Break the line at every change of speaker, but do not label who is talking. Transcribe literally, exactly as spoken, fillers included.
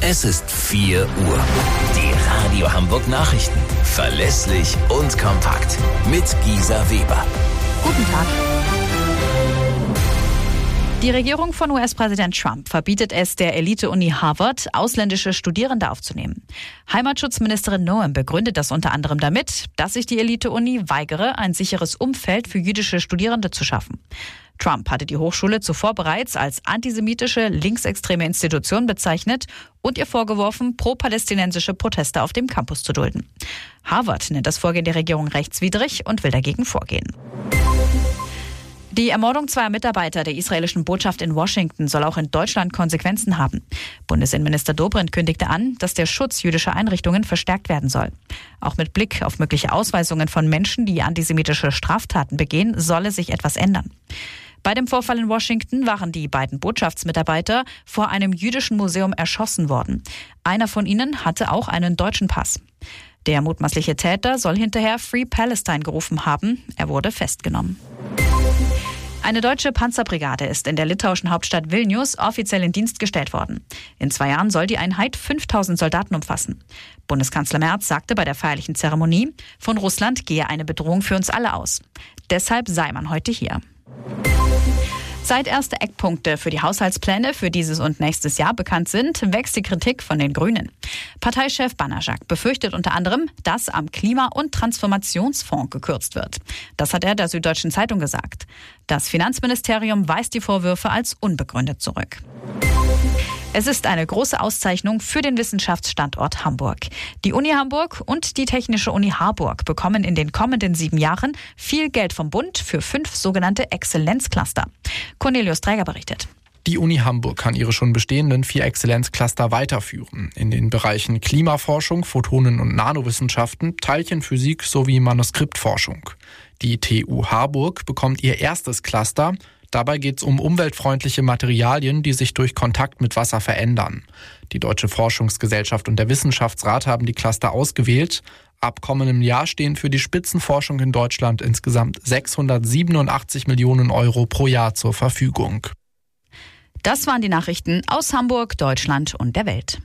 Es ist vier Uhr. Die Radio Hamburg Nachrichten. Verlässlich und kompakt. Mit Gisa Weber.
Guten Tag. Die Regierung von U S-Präsident Trump verbietet es der Elite-Uni Harvard, ausländische Studierende aufzunehmen. Heimatschutzministerin Noem begründet das unter anderem damit, dass sich die Elite-Uni weigere, ein sicheres Umfeld für jüdische Studierende zu schaffen. Trump hatte die Hochschule zuvor bereits als antisemitische, linksextreme Institution bezeichnet und ihr vorgeworfen, pro-palästinensische Proteste auf dem Campus zu dulden. Harvard nennt das Vorgehen der Regierung rechtswidrig und will dagegen vorgehen. Die Ermordung zweier Mitarbeiter der israelischen Botschaft in Washington soll auch in Deutschland Konsequenzen haben. Bundesinnenminister Dobrindt kündigte an, dass der Schutz jüdischer Einrichtungen verstärkt werden soll. Auch mit Blick auf mögliche Ausweisungen von Menschen, die antisemitische Straftaten begehen, solle sich etwas ändern. Bei dem Vorfall in Washington waren die beiden Botschaftsmitarbeiter vor einem jüdischen Museum erschossen worden. Einer von ihnen hatte auch einen deutschen Pass. Der mutmaßliche Täter soll hinterher Free Palestine gerufen haben. Er wurde festgenommen. Eine deutsche Panzerbrigade ist in der litauischen Hauptstadt Vilnius offiziell in Dienst gestellt worden. In zwei Jahren soll die Einheit fünftausend Soldaten umfassen. Bundeskanzler Merz sagte bei der feierlichen Zeremonie, von Russland gehe eine Bedrohung für uns alle aus. Deshalb sei man heute hier. Seit erste Eckpunkte für die Haushaltspläne für dieses und nächstes Jahr bekannt sind, wächst die Kritik von den Grünen. Parteichef Banaszak befürchtet unter anderem, dass am Klima- und Transformationsfonds gekürzt wird. Das hat er der Süddeutschen Zeitung gesagt. Das Finanzministerium weist die Vorwürfe als unbegründet zurück. Es ist eine große Auszeichnung für den Wissenschaftsstandort Hamburg. Die Uni Hamburg und die Technische Uni Harburg bekommen in den kommenden sieben Jahren viel Geld vom Bund für fünf sogenannte Exzellenzcluster. Cornelius Träger berichtet.
Die Uni Hamburg kann ihre schon bestehenden vier Exzellenzcluster weiterführen. In den Bereichen Klimaforschung, Photonen- und Nanowissenschaften, Teilchenphysik sowie Manuskriptforschung. Die T U Harburg bekommt ihr erstes Cluster. Dabei geht es um umweltfreundliche Materialien, die sich durch Kontakt mit Wasser verändern. Die Deutsche Forschungsgesellschaft und der Wissenschaftsrat haben die Cluster ausgewählt. Ab kommendem Jahr stehen für die Spitzenforschung in Deutschland insgesamt sechshundertsiebenundachtzig Millionen Euro pro Jahr zur Verfügung.
Das waren die Nachrichten aus Hamburg, Deutschland und der Welt.